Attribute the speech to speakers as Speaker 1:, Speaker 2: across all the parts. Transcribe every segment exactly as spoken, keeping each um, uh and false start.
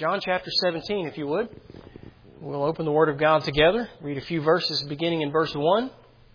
Speaker 1: John chapter seventeen, if you would. We'll open the Word of God together. Read a few verses beginning in verse one.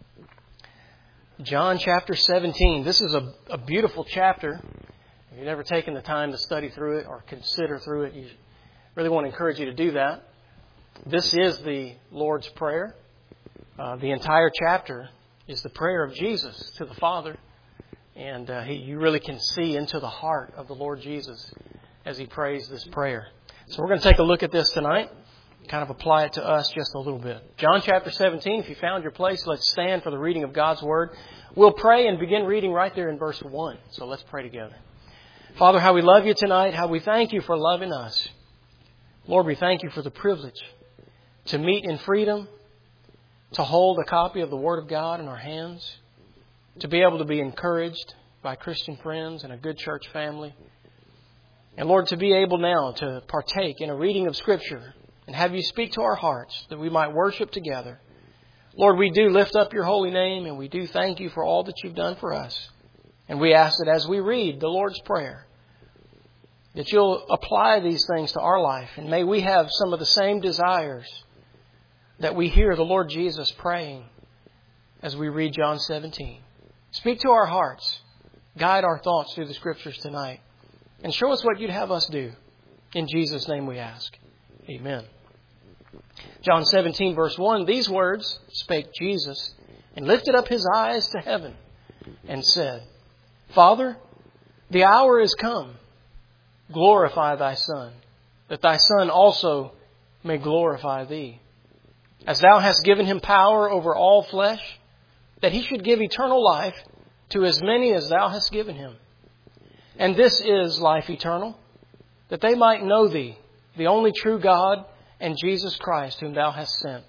Speaker 1: John chapter seventeen. This is a, a beautiful chapter. If you've never taken the time to study through it or consider through it, you really want to encourage you to do that. This is the Lord's Prayer. Uh, the entire chapter is the prayer of Jesus to the Father. And uh, he, you really can see into the heart of the Lord Jesus as He prays this prayer. So we're going to take a look at this tonight, kind of apply it to us just a little bit. John chapter seventeen, if you found your place, let's stand for the reading of God's Word. We'll pray and begin reading right there in verse one. So let's pray together. Father, how we love You tonight, how we thank You for loving us. Lord, we thank You for the privilege to meet in freedom, to hold a copy of the Word of God in our hands, to be able to be encouraged by Christian friends and a good church family. And Lord, to be able now to partake in a reading of Scripture and have You speak to our hearts that we might worship together. Lord, we do lift up Your holy name and we do thank You for all that You've done for us. And we ask that as we read the Lord's Prayer, that You'll apply these things to our life. And may we have some of the same desires that we hear the Lord Jesus praying as we read John seventeen. Speak to our hearts. Guide our thoughts through the Scriptures tonight. And show us what You'd have us do. In Jesus' name we ask. Amen. John seventeen verse one, these words spake Jesus and lifted up His eyes to heaven and said, Father, the hour is come. Glorify Thy Son, that Thy Son also may glorify Thee. As Thou hast given Him power over all flesh, that He should give eternal life to as many as Thou hast given Him. And this is life eternal, that they might know Thee, the only true God, and Jesus Christ, whom Thou hast sent.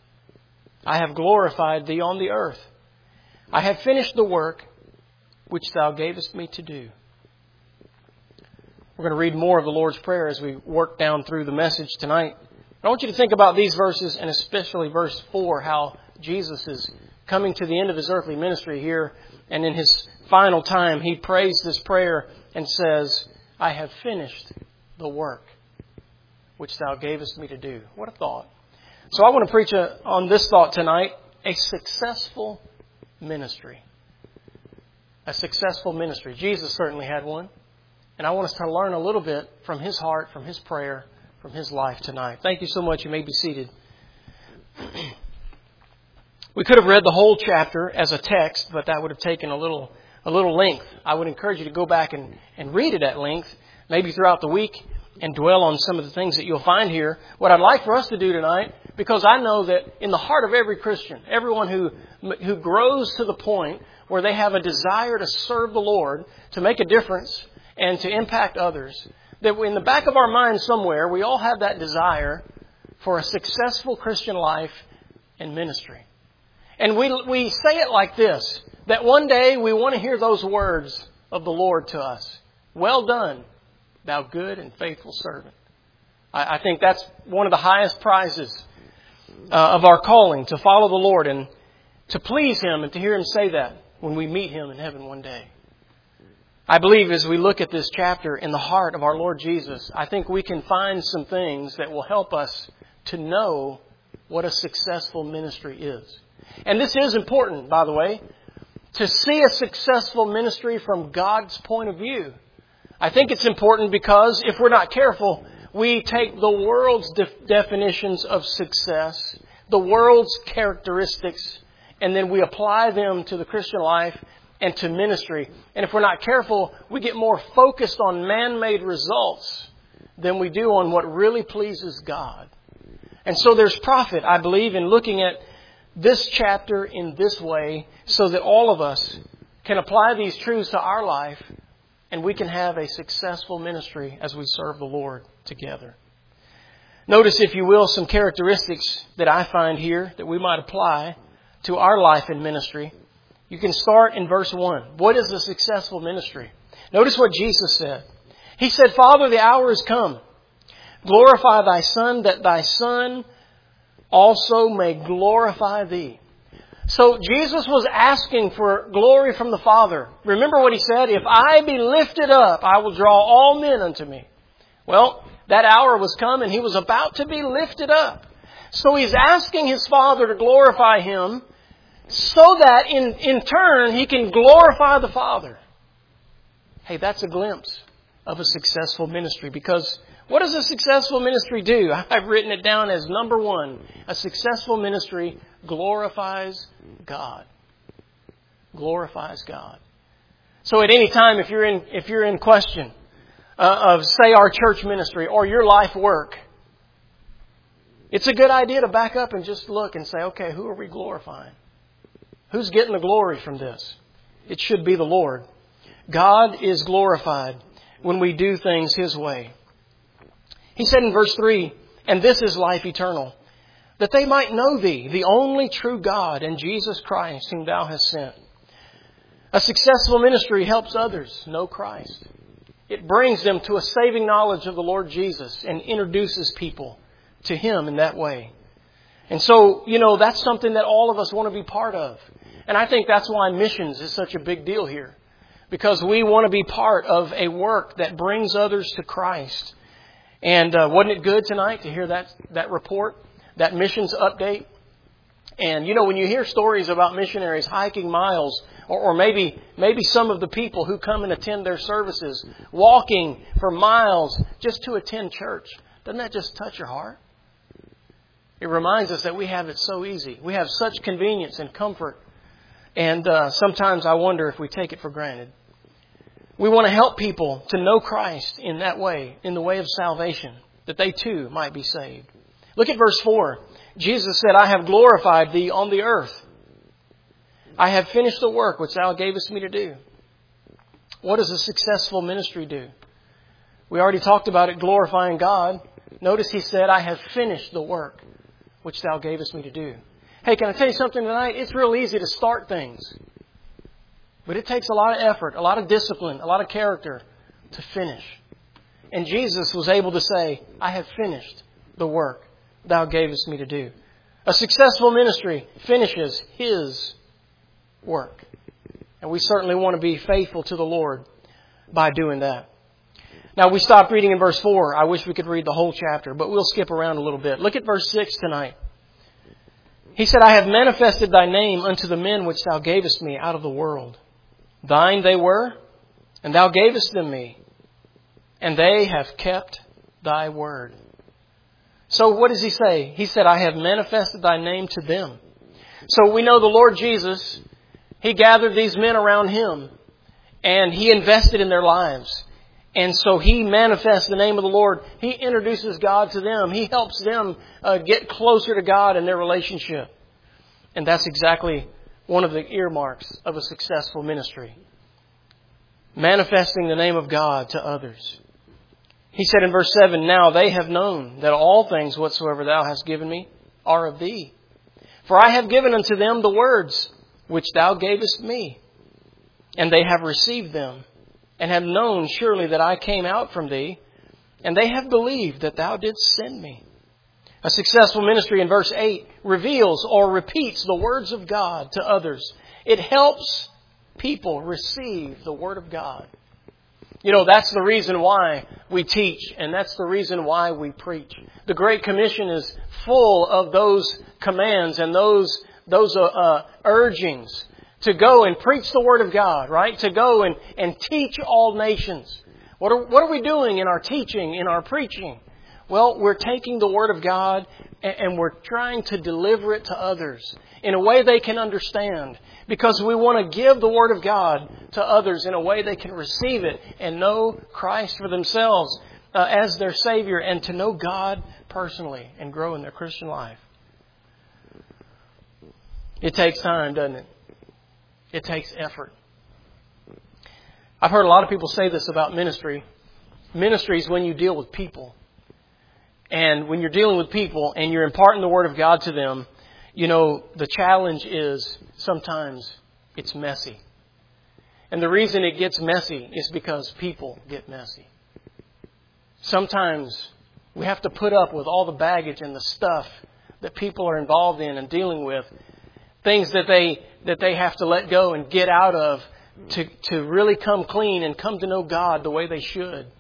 Speaker 1: I have glorified Thee on the earth. I have finished the work which Thou gavest me to do. We're going to read more of the Lord's Prayer as we work down through the message tonight. I want you to think about these verses, and especially verse four, how Jesus is coming to the end of His earthly ministry here. And in His final time, He prays this prayer and says, I have finished the work which Thou gavest me to do. What a thought. So I want to preach a, on this thought tonight, a successful ministry. A successful ministry. Jesus certainly had one. And I want us to learn a little bit from His heart, from His prayer, from His life tonight. Thank you so much. You may be seated. We could have read the whole chapter as a text, but that would have taken a little a little length. I would encourage you to go back and, and read it at length, maybe throughout the week, and dwell on some of the things that you'll find here. What I'd like for us to do tonight, because I know that in the heart of every Christian, everyone who who grows to the point where they have a desire to serve the Lord, to make a difference, and to impact others, that in the back of our mind somewhere, we all have that desire for a successful Christian life and ministry. And we we say it like this, that one day we want to hear those words of the Lord to us. Well done, thou good and faithful servant. I, I think that's one of the highest prizes uh, of our calling, to follow the Lord and to please Him and to hear Him say that when we meet Him in heaven one day. I believe as we look at this chapter in the heart of our Lord Jesus, I think we can find some things that will help us to know what a successful ministry is. And this is important, by the way, to see a successful ministry from God's point of view. I think it's important because if we're not careful, we take the world's def- definitions of success, the world's characteristics, and then we apply them to the Christian life and to ministry. And if we're not careful, we get more focused on man-made results than we do on what really pleases God. And so there's profit, I believe, in looking at this chapter in this way so that all of us can apply these truths to our life and we can have a successful ministry as we serve the Lord together. Notice, if you will, some characteristics that I find here that we might apply to our life and ministry. You can start in verse one. What is a successful ministry? Notice what Jesus said. He said, Father, the hour is come. Glorify Thy Son, that Thy Son also may glorify Thee. So Jesus was asking for glory from the Father. Remember what He said? If I be lifted up, I will draw all men unto me. Well, That hour was coming. He was about to be lifted up. So He's asking His Father to glorify Him so that in, in turn He can glorify the Father. Hey, that's a glimpse of a successful ministry. Because what does a successful ministry do? I've written it down as number one. A successful ministry glorifies God. Glorifies God. So at any time, if you're in, if you're in question uh, of, say, our church ministry or your life work, it's a good idea to back up and just look and say, okay, who are we glorifying? Who's getting the glory from this? It should be the Lord. God is glorified when we do things His way. He said in verse three, and this is life eternal, that they might know Thee, the only true God, and Jesus Christ, whom Thou hast sent. A successful ministry helps others know Christ. It brings them to a saving knowledge of the Lord Jesus and introduces people to Him in that way. And so, you know, that's something that all of us want to be part of. And I think that's why missions is such a big deal here. Because we want to be part of a work that brings others to Christ. And uh, wasn't it good tonight to hear that, that report, that missions update? And, you know, when you hear stories about missionaries hiking miles, or, or maybe maybe some of the people who come and attend their services, walking for miles just to attend church, doesn't that just touch your heart? It reminds us that we have it so easy. We have such convenience and comfort. And uh, sometimes I wonder if we take it for granted. We want to help people to know Christ in that way, in the way of salvation, that they too might be saved. Look at verse four. Jesus said, I have glorified Thee on the earth. I have finished the work which Thou gavest me to do. What does a successful ministry do? We already talked about it glorifying God. Notice He said, I have finished the work which Thou gavest me to do. Hey, can I tell you something tonight? It's real easy to start things. But it takes a lot of effort, a lot of discipline, a lot of character to finish. And Jesus was able to say, I have finished the work Thou gavest me to do. A successful ministry finishes His work. And we certainly want to be faithful to the Lord by doing that. Now, we stopped reading in verse four. I wish we could read the whole chapter, but we'll skip around a little bit. Look at verse six tonight. He said, I have manifested Thy name unto the men which Thou gavest me out of the world. Thine they were, and Thou gavest them me, and they have kept Thy word. So what does He say? He said, I have manifested Thy name to them. So we know the Lord Jesus, He gathered these men around Him, and He invested in their lives. And so He manifests the name of the Lord. He introduces God to them. He helps them uh, get closer to God in their relationship. And that's exactly one of the earmarks of a successful ministry. Manifesting the name of God to others. He said in verse seven, now they have known that all things whatsoever Thou hast given me are of Thee. For I have given unto them the words which Thou gavest me. And they have received them, and have known surely that I came out from Thee, and they have believed that Thou didst send me. A successful ministry in verse eight reveals or repeats the words of God to others. It helps people receive the Word of God. You know, that's the reason why we teach, and that's the reason why we preach. The Great Commission is full of those commands and those those uh, uh, urgings to go and preach the Word of God, right? To go and, and teach all nations. What are, what are we doing in our teaching, in our preaching? Well, we're taking the Word of God and, and we're trying to deliver it to others in a way they can understand. Because we want to give the Word of God to others in a way they can receive it and know Christ for themselves uh, as their Savior, and to know God personally and grow in their Christian life. It takes time, doesn't it? It takes effort. I've heard a lot of people say this about ministry. Ministry is when you deal with people. And when you're dealing with people and you're imparting the Word of God to them, you know, the challenge is sometimes it's messy. And the reason it gets messy is because people get messy. Sometimes we have to put up with all the baggage and the stuff that people are involved in and dealing with. Things that they that they have to let go and get out of to, to really come clean and come to know God the way they should.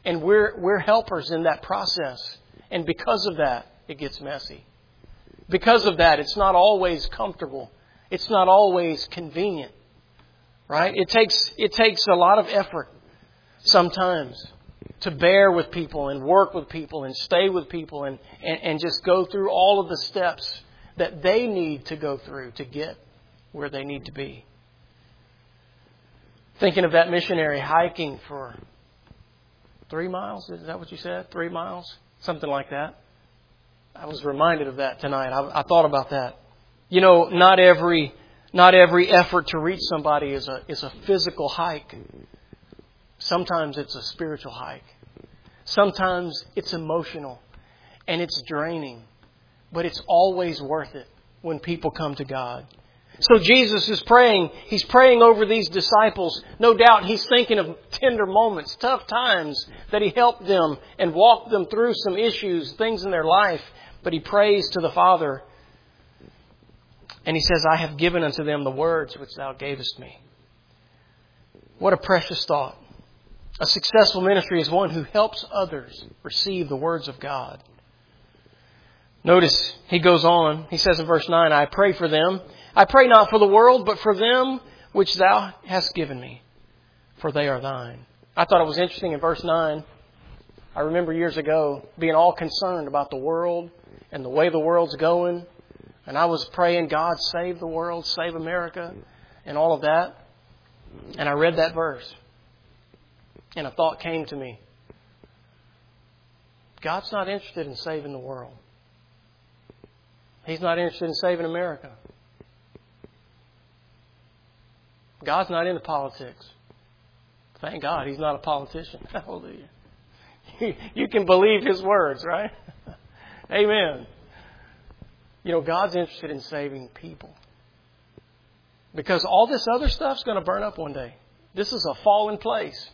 Speaker 1: And we're, we're helpers in that process. And because of that, it gets messy. Because of that, it's not always comfortable. It's not always convenient. Right? It takes, it takes a lot of effort sometimes to bear with people and work with people and stay with people and, and, and just go through all of the steps that they need to go through to get where they need to be. Thinking of that missionary hiking for three miles. Is that what you said? Three miles? Something like that. I was reminded of that tonight. I, I thought about that. You know, not every not every effort to reach somebody is a is a physical hike. Sometimes it's a spiritual hike. Sometimes it's emotional and it's draining. But it's always worth it when people come to God. So Jesus is praying. He's praying over these disciples. No doubt He's thinking of tender moments, tough times that He helped them and walked them through some issues, things in their life. But He prays to the Father. And He says, I have given unto them the words which Thou gavest me. What a precious thought. A successful ministry is one who helps others receive the words of God. Notice he goes on. He says in verse nine, I pray for them. I pray not for the world, but for them which Thou hast given me, for they are Thine. I thought it was interesting in verse nine. I remember years ago being all concerned about the world and the way the world's going. And I was praying, God, save the world, save America, and all of that. And I read that verse. And a thought came to me. God's not interested in saving the world. He's not interested in saving America. God's not into politics. Thank God He's not a politician. Hallelujah. You can believe His words, right? Amen. You know, God's interested in saving people. Because all this other stuff's going to burn up one day. This is a fallen place.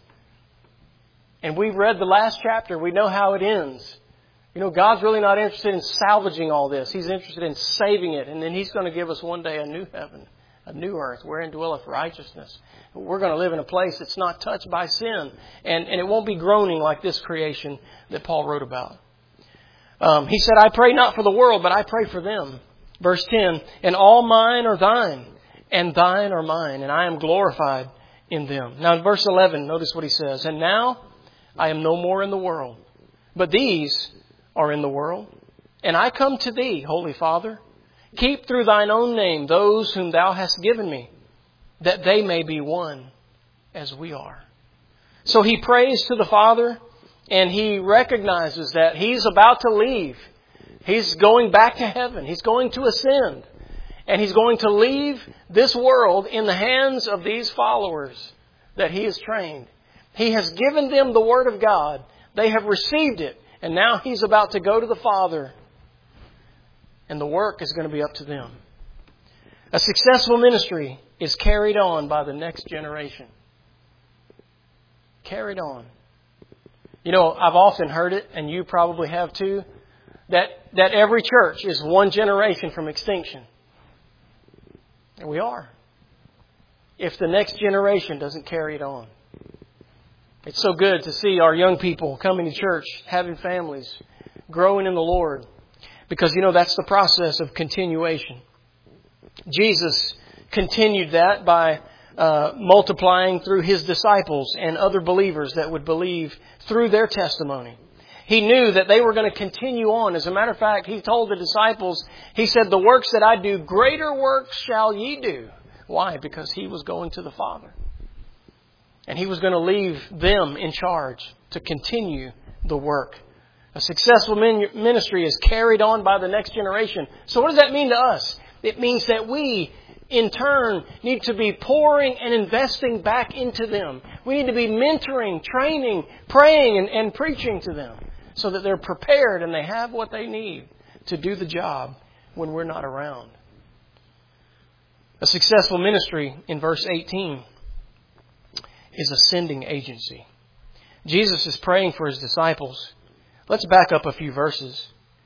Speaker 1: And we've read the last chapter. We know how it ends. You know, God's really not interested in salvaging all this. He's interested in saving it. And then He's going to give us one day a new heaven, a new earth, wherein dwelleth righteousness. We're going to live in a place that's not touched by sin. And, and it won't be groaning like this creation that Paul wrote about. Um, he said, I pray not for the world, but I pray for them. Verse ten, and all mine are Thine, and Thine are mine, and I am glorified in them. Now in verse eleven, notice what he says. And now I am no more in the world, but these are in the world. And I come to Thee, Holy Father. Keep through Thine own name those whom Thou hast given me, that they may be one as we are. So he prays to the Father, and he recognizes that he's about to leave. He's going back to heaven. He's going to ascend. And he's going to leave this world in the hands of these followers that he has trained. He has given them the Word of God. They have received it. And now he's about to go to the Father. And the work is going to be up to them. A successful ministry is carried on by the next generation. Carried on. You know, I've often heard it, and you probably have too, that, that every church is one generation from extinction. And we are. If the next generation doesn't carry it on. It's so good to see our young people coming to church, having families, growing in the Lord. Because, you know, that's the process of continuation. Jesus continued that by uh, multiplying through His disciples and other believers that would believe through their testimony. He knew that they were going to continue on. As a matter of fact, He told the disciples, He said, the works that I do, greater works shall ye do. Why? Because He was going to the Father. And He was going to leave them in charge to continue the work. A successful ministry is carried on by the next generation. So what does that mean to us? It means that we, in turn, need to be pouring and investing back into them. We need to be mentoring, training, praying, and, and preaching to them so that they're prepared and they have what they need to do the job when we're not around. A successful ministry, in verse eighteen, is a sending agency. Jesus is praying for His disciples. Let's back up a few verses.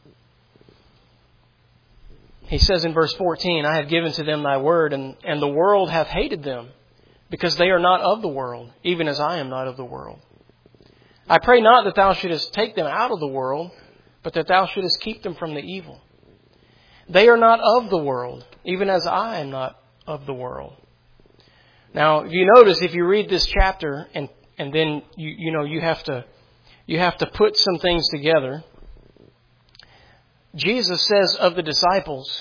Speaker 1: He says in verse fourteen, I have given to them Thy word, and, and the world hath hated them, because they are not of the world, even as I am not of the world. I pray not that thou shouldest take them out of the world, but that thou shouldest keep them from the evil. They are not of the world, even as I am not of the world. Now, if you notice, if you read this chapter and, and then you, you know, you have to, you have to put some things together. Jesus says of the disciples,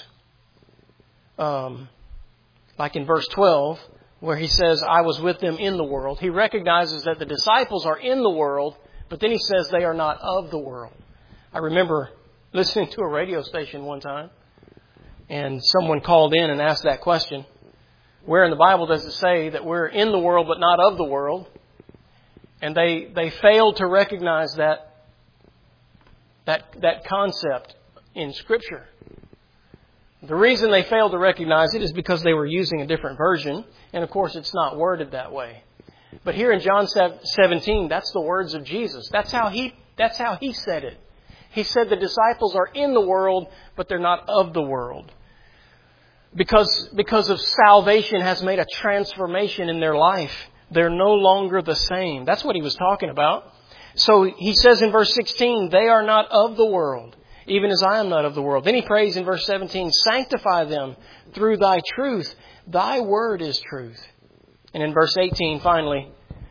Speaker 1: um, like in verse twelve, where he says, I was with them in the world. He recognizes that the disciples are in the world, but then he says they are not of the world. I remember listening to a radio station one time, and someone called in and asked that question. Where in the Bible does it say that we're in the world but not of the world? And they, they failed to recognize that, that, that concept in Scripture. The reason they failed to recognize it is because they were using a different version. And of course, it's not worded that way. But here in John seventeen, that's the words of Jesus. That's how he, that's how he said it. He said the disciples are in the world, but they're not of the world. Because, because of salvation has made a transformation in their life. They're no longer the same. That's what he was talking about. So he says in verse sixteen, they are not of the world, even as I am not of the world. Then he prays in verse seventeen, sanctify them through thy truth. Thy word is truth. And in verse eighteen, finally,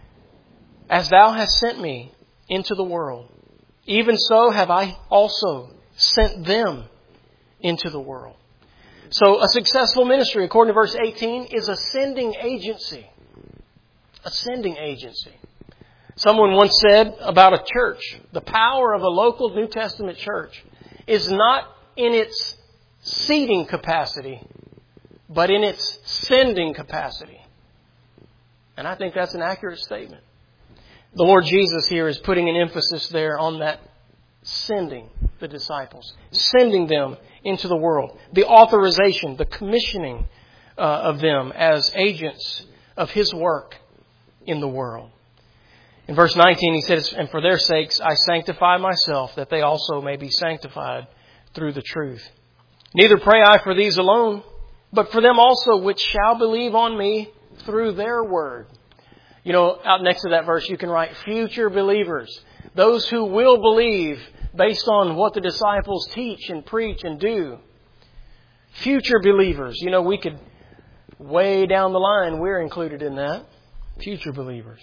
Speaker 1: as thou hast sent me into the world, even so have I also sent them into the world. So a successful ministry, according to verse eighteen, is a sending agency. A sending agency. Someone once said about a church, the power of a local New Testament church is not in its seating capacity, but in its sending capacity. And I think that's an accurate statement. The Lord Jesus here is putting an emphasis there on that sending the disciples, sending them into the world. The authorization, the commissioning uh, of them as agents of His work in the world. In verse nineteen, he says, and for their sakes I sanctify myself, that they also may be sanctified through the truth. Neither pray I for these alone, but for them also which shall believe on me through their word. You know, out next to that verse, you can write future believers. Those who will believe based on what the disciples teach and preach and do. Future believers. You know, we could, way down the line, we're included in that. Future believers.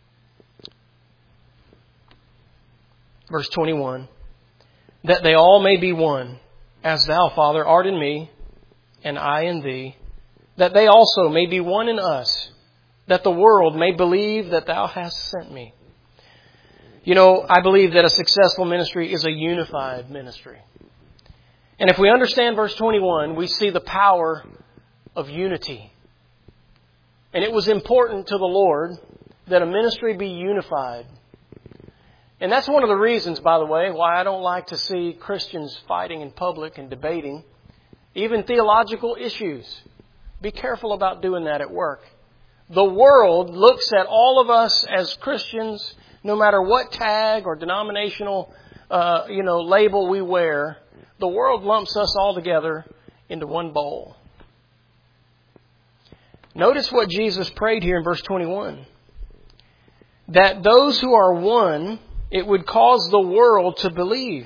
Speaker 1: Verse twenty-one, that they all may be one, as thou, Father, art in me, and I in thee, that they also may be one in us, that the world may believe that thou hast sent me. You know, I believe that a successful ministry is a unified ministry. And if we understand verse twenty-one, we see the power of unity. And it was important to the Lord that a ministry be unified. And that's one of the reasons, by the way, why I don't like to see Christians fighting in public and debating, even theological issues. Be careful about doing that at work. The world looks at all of us as Christians, no matter what tag or denominational, uh, you know, label we wear. The world lumps us all together into one bowl. Notice what Jesus prayed here in verse twenty-one. That those who are one, it would cause the world to believe.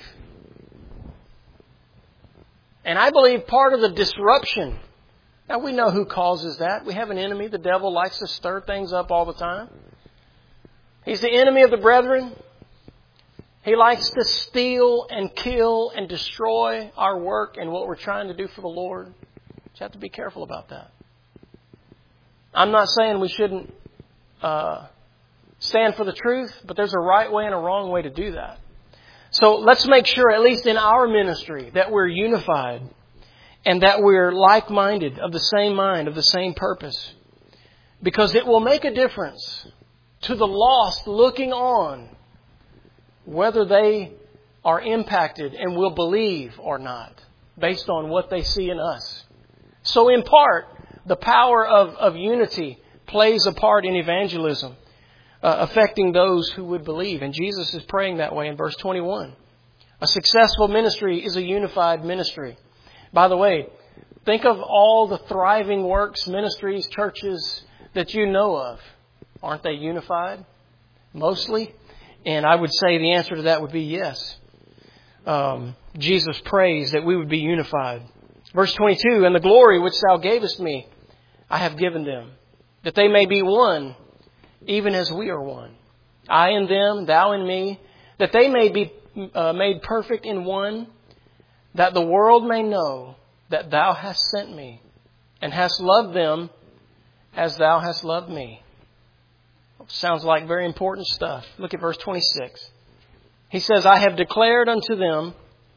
Speaker 1: And I believe part of the disruption, now we know who causes that. We have an enemy. The devil likes to stir things up all the time. He's the enemy of the brethren. He likes to steal and kill and destroy our work and what we're trying to do for the Lord. You have to be careful about that. I'm not saying we shouldn't uh, stand for the truth, but there's a right way and a wrong way to do that. So let's make sure, at least in our ministry, that we're unified and that we're like-minded, of the same mind, of the same purpose. Because it will make a difference to the lost looking on whether they are impacted and will believe or not, based on what they see in us. So in part, the power of, of unity plays a part in evangelism, uh, affecting those who would believe. And Jesus is praying that way in verse twenty-one. A successful ministry is a unified ministry. By the way, think of all the thriving works, ministries, churches that you know of. Aren't they unified? Mostly And I would say the answer to that would be yes. Um, Jesus prays that we would be unified. Verse twenty-two, and the glory which Thou gavest me, I have given them, that they may be one, even as we are one. I in them, Thou in me, that they may be uh, made perfect in one, that the world may know that Thou hast sent me, and hast loved them as Thou hast loved me. Sounds like very important stuff. Look at verse twenty-six. He says, I have declared unto them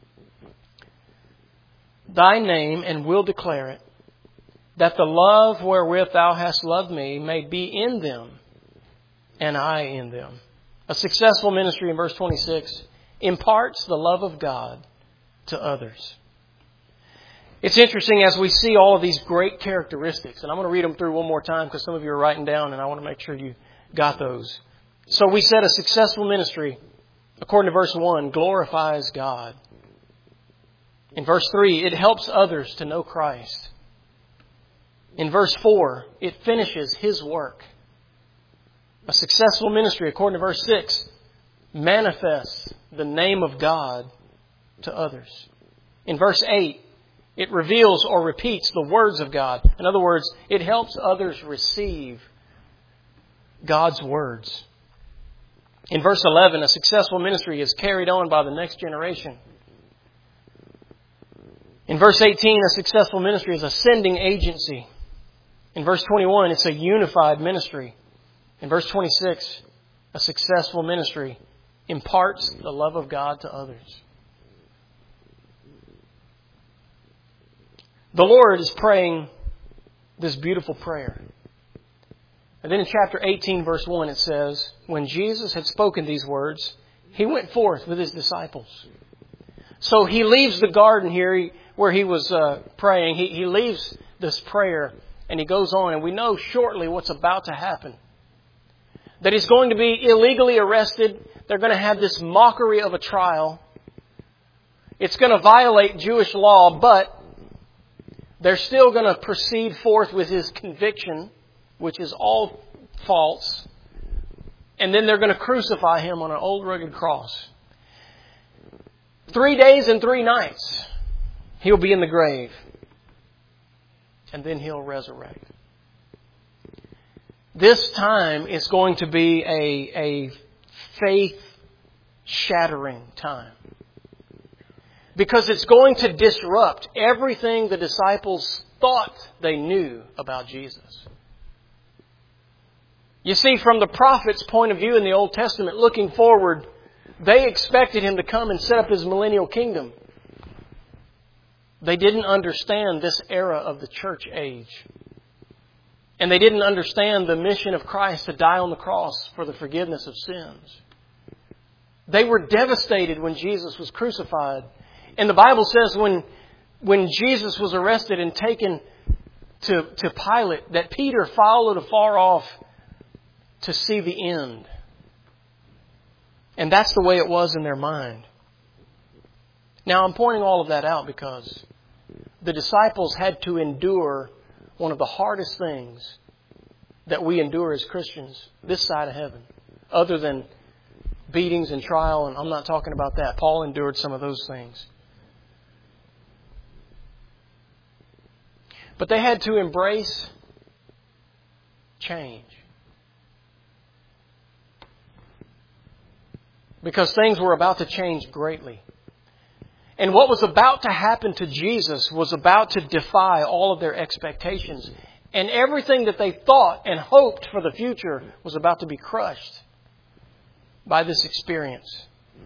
Speaker 1: Thy name, and will declare it, that the love wherewith Thou hast loved me may be in them, and I in them. A successful ministry, in verse twenty-six, imparts the love of God to others. It's interesting as we see all of these great characteristics, and I'm going to read them through one more time because some of you are writing down, and I want to make sure you got those. So we said a successful ministry, according to verse one, glorifies God. In verse three, it helps others to know Christ. In verse four, it finishes His work. A successful ministry, according to verse six, manifests the name of God to others. In verse eight, it reveals or repeats the words of God. In other words, it helps others receive God's words. In verse eleven, a successful ministry is carried on by the next generation. In verse eighteen, a successful ministry is a sending agency. In verse twenty-one, it's a unified ministry. In verse twenty-six, a successful ministry imparts the love of God to others. The Lord is praying this beautiful prayer. And then in chapter eighteen, verse one, it says, when Jesus had spoken these words, He went forth with His disciples. So He leaves the garden here he, where He was uh, praying. He, he leaves this prayer and He goes on. And we know shortly what's about to happen. That He's going to be illegally arrested. They're going to have this mockery of a trial. It's going to violate Jewish law, but they're still going to proceed forth with His conviction, which is all false. And then they're going to crucify Him on an old rugged cross. Three days and three nights, He'll be in the grave. And then He'll resurrect. This time is going to be a, a faith-shattering time. Because it's going to disrupt everything the disciples thought they knew about Jesus. You see, from the prophet's point of view in the Old Testament, looking forward, they expected Him to come and set up His millennial kingdom. They didn't understand this era of the church age. And they didn't understand the mission of Christ to die on the cross for the forgiveness of sins. They were devastated when Jesus was crucified. And the Bible says when, when Jesus was arrested and taken to, to Pilate, that Peter followed afar off to see the end. And that's the way it was in their mind. Now, I'm pointing all of that out because the disciples had to endure one of the hardest things that we endure as Christians this side of heaven, other than beatings and trial, and I'm not talking about that. Paul endured some of those things. But they had to embrace change. Because things were about to change greatly. And what was about to happen to Jesus was about to defy all of their expectations. And everything that they thought and hoped for the future was about to be crushed by this experience.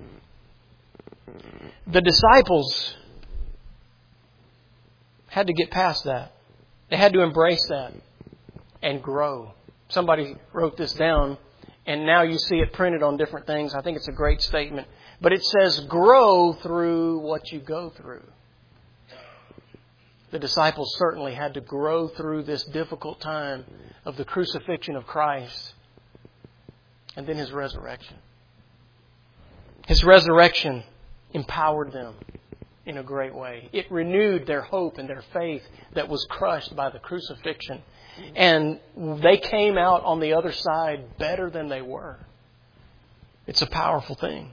Speaker 1: The disciples had to get past that. They had to embrace that and grow. Somebody wrote this down, and now you see it printed on different things. I think it's a great statement. But it says, grow through what you go through. The disciples certainly had to grow through this difficult time of the crucifixion of Christ and then His resurrection. His resurrection empowered them in a great way. It renewed their hope and their faith that was crushed by the crucifixion. And they came out on the other side better than they were. It's a powerful thing.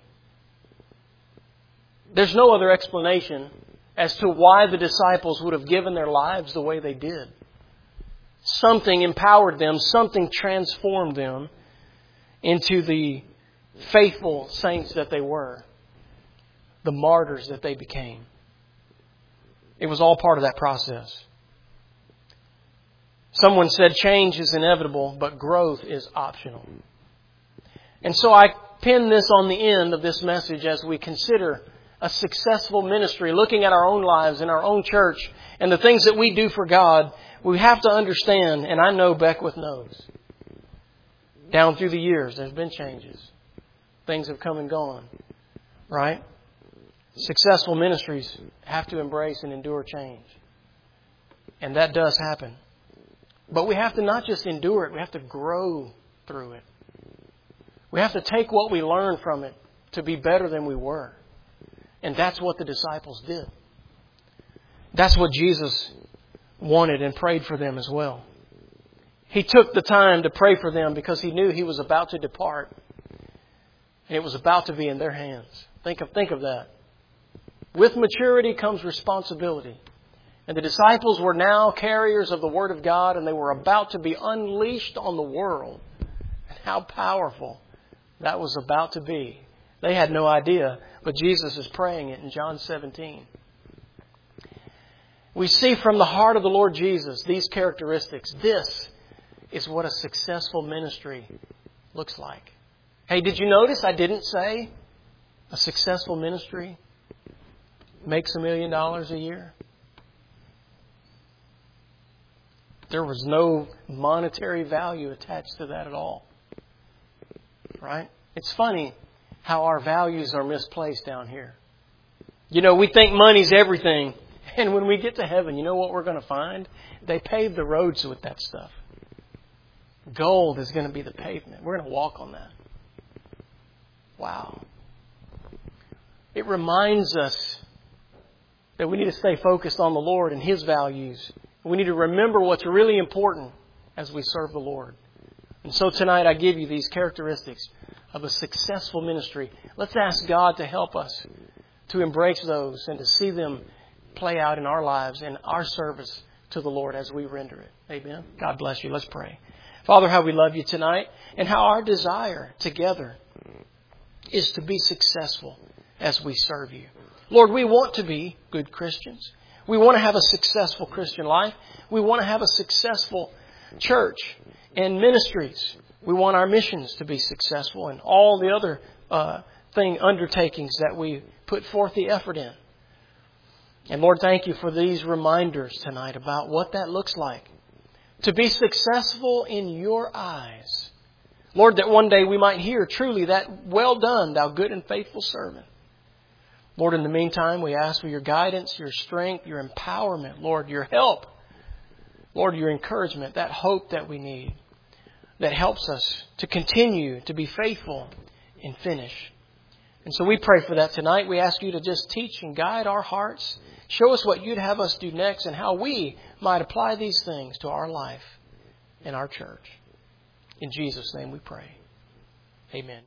Speaker 1: There's no other explanation as to why the disciples would have given their lives the way they did. Something empowered them, something transformed them into the faithful saints that they were, the martyrs that they became. It was all part of that process. Someone said change is inevitable, but growth is optional. And so I pin this on the end of this message as we consider a successful ministry, looking at our own lives in our own church and the things that we do for God. We have to understand, and I know Beckwith knows, down through the years there's been changes. Things have come and gone, right? Successful ministries have to embrace and endure change. And that does happen. But we have to not just endure it, we have to grow through it. We have to take what we learn from it to be better than we were. And that's what the disciples did. That's what Jesus wanted and prayed for them as well. He took the time to pray for them because He knew He was about to depart. And it was about to be in their hands. Think of, think of that. With maturity comes responsibility. And the disciples were now carriers of the Word of God, and they were about to be unleashed on the world. And how powerful that was about to be. They had no idea, but Jesus is praying it in John seventeen. We see from the heart of the Lord Jesus these characteristics. This is what a successful ministry looks like. Hey, did you notice I didn't say a successful ministry makes a million dollars a year? There was no monetary value attached to that at all. Right? It's funny how our values are misplaced down here. You know, we think money's everything. And when we get to heaven, you know what we're going to find? They paved the roads with that stuff. Gold is going to be the pavement. We're going to walk on that. Wow. It reminds us that we need to stay focused on the Lord and His values. We need to remember what's really important as we serve the Lord. And so tonight I give you these characteristics of a successful ministry. Let's ask God to help us to embrace those and to see them play out in our lives and our service to the Lord as we render it. Amen. God bless you. Let's pray. Father, how we love you tonight and how our desire together is to be successful as we serve you. Lord, we want to be good Christians. We want to have a successful Christian life. We want to have a successful church and ministries. We want our missions to be successful and all the other uh, thing undertakings that we put forth the effort in. And Lord, thank you for these reminders tonight about what that looks like. To be successful in your eyes. Lord, that one day we might hear truly that, well done, thou good and faithful servant. Lord, in the meantime, we ask for your guidance, your strength, your empowerment, Lord, your help. Lord, your encouragement, that hope that we need that helps us to continue to be faithful and finish. And so we pray for that tonight. We ask you to just teach and guide our hearts. Show us what you'd have us do next and how we might apply these things to our life and our church. In Jesus' name we pray. Amen.